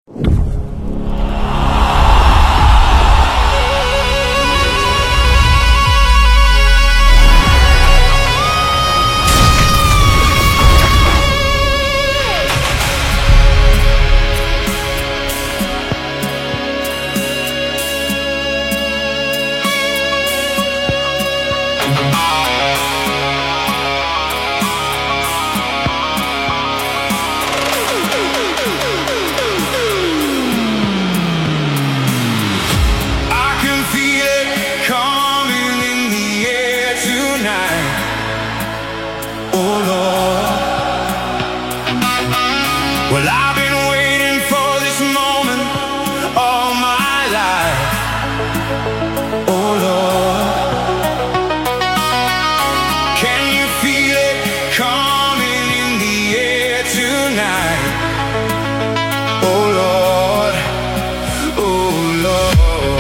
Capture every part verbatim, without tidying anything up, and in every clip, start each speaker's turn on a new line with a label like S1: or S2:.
S1: Well, I've been waiting for this moment all my life. Oh Lord, can you feel it coming in the air tonight? Oh Lord, oh Lord.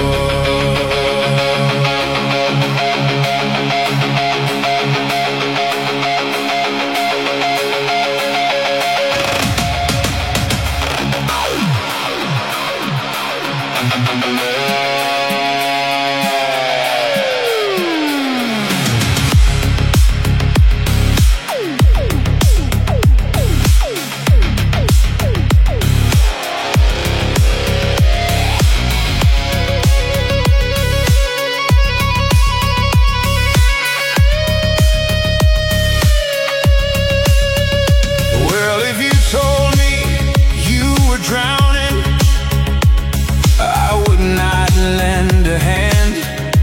S1: Drowning, I would not lend a hand.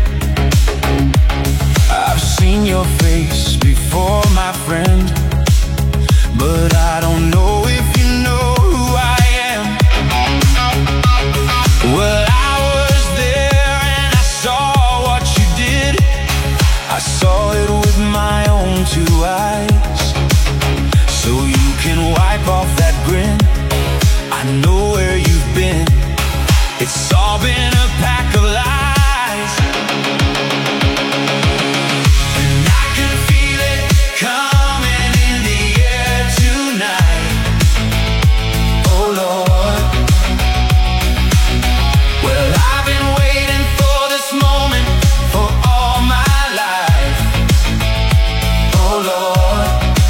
S1: I've seen your face before, my friend, but I don't know if you know who I am. Well, I was there and I saw what you did. I saw it with my own two eyes. So you can wipe off that grin. I know where you've been. It's all been a pack of lies, and I can feel it coming in the air tonight. Oh Lord, well, I've been waiting for this moment for all my life. Oh Lord,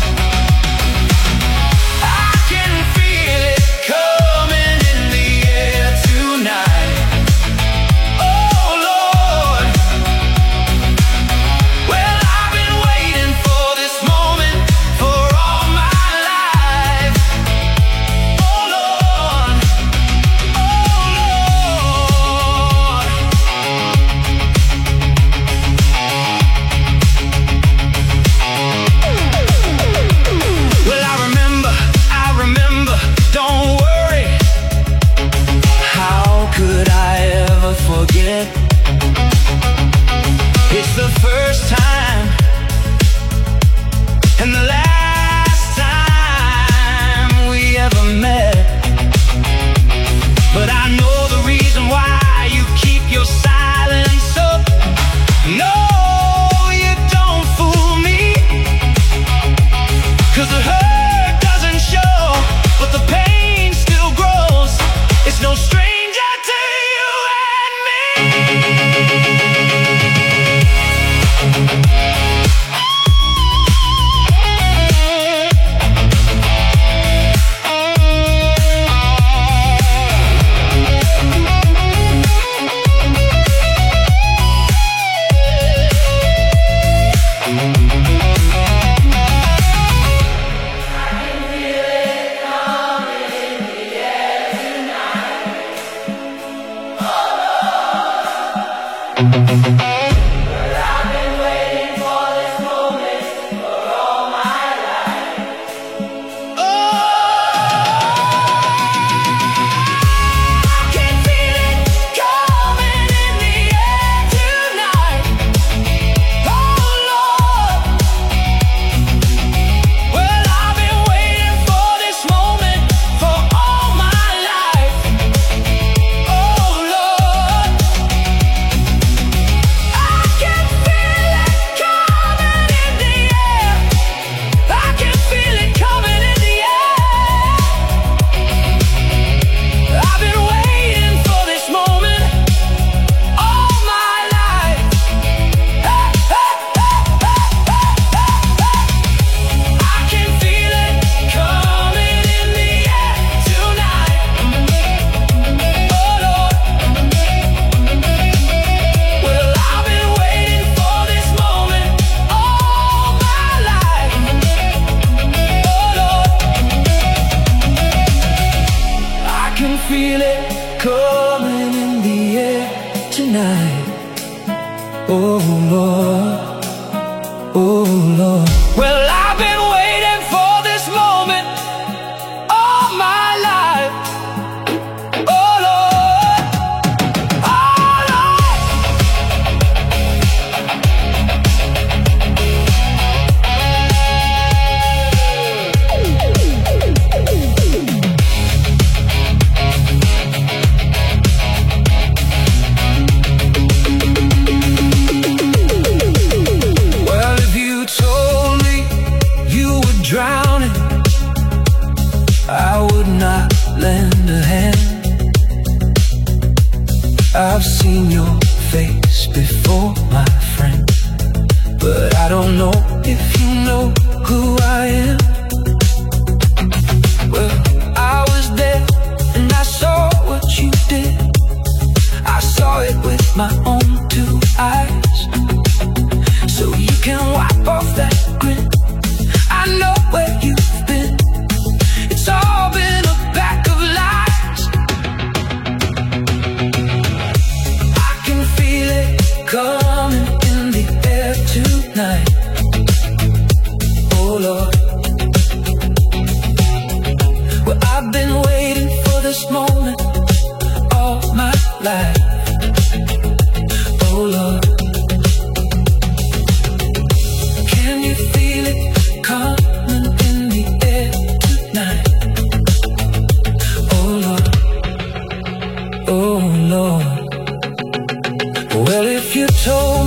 S1: it's the first time and the last time we ever met. But I know the reason why you keep your silence up. No, you don't fool me, 'cause the hurt doesn't show, but the pain still grows. It's no stranger to you and me. feel it coming in the air tonight. Oh Lord, oh Lord. Well, I've been waiting for this moment all my life. Oh Lord, oh Lord. Well, if you told me you were drowning, I would not lend a hand. I've seen your face before, my friend, but I don't know if you know who I am. Well, I was there and I saw what you did. I saw it with my own two eyes. So you can wipe off that grin. I know where you've been. It's all been a pack of lies. I can feel it coming in the air tonight. Oh Lord. Well, I've been waiting for this moment all my life. Oh Lord. Can you feel it coming in the air tonight? Oh Lord, oh Lord. Well, if you told